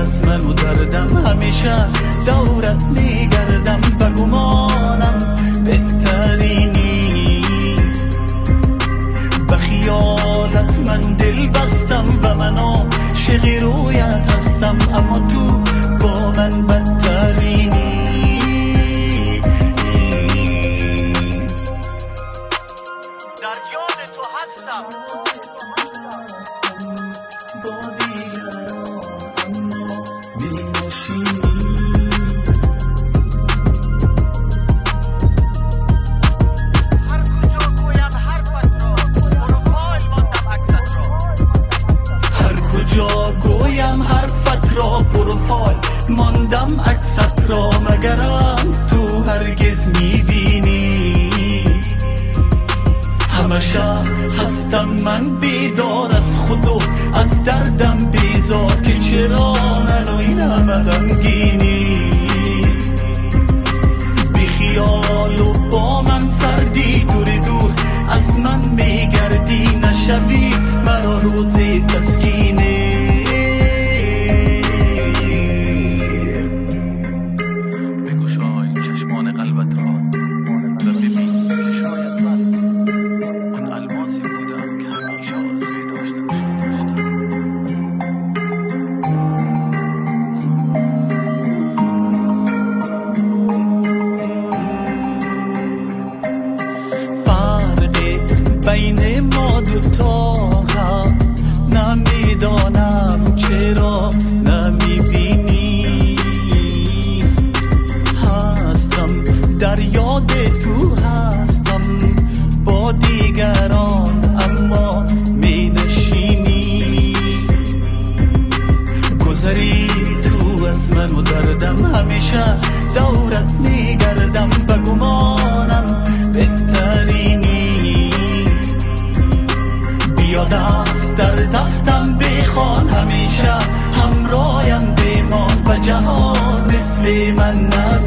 از من و دردم، همیشه دورت میگردم، بگمانم بهترینی. به خیالت من دل بستم و من عاشق رویت هستم، اما تو با من بدترینی. در یاد تو هستم با دیگران، اما می‌نشینی. هر کجا گویم حرفت را، پروفایل ماندم عکست را. هر کجا گویم حرفت را، پروفایل ماندم عکست را. مگرم تو هرگز میبینی؟ همیشه هستم من بیدار از خود و از دردم بیزار، که چرا منو این همه غمگینی؟ بی خیال و با من سردی، دور دور از من میگردی، نشوی مرا روزی تسکینی. بگشای چشمان قلبت را و ببین که شاید من آن الماسی بودم که همیشه آرزوی داشتنش را داشتم. فرقی بین ما دوتا هست، نمیدانم چرا نمیبینی. هستم در یاد تو، هستم با دیگران، اما می نشینی. گذری تو از من و دردم، همیشه دورت میگردم، بگمانم بهترینی. بیا دست در دستم بخوان، همیشه همرایم بمان، و جهان مثل من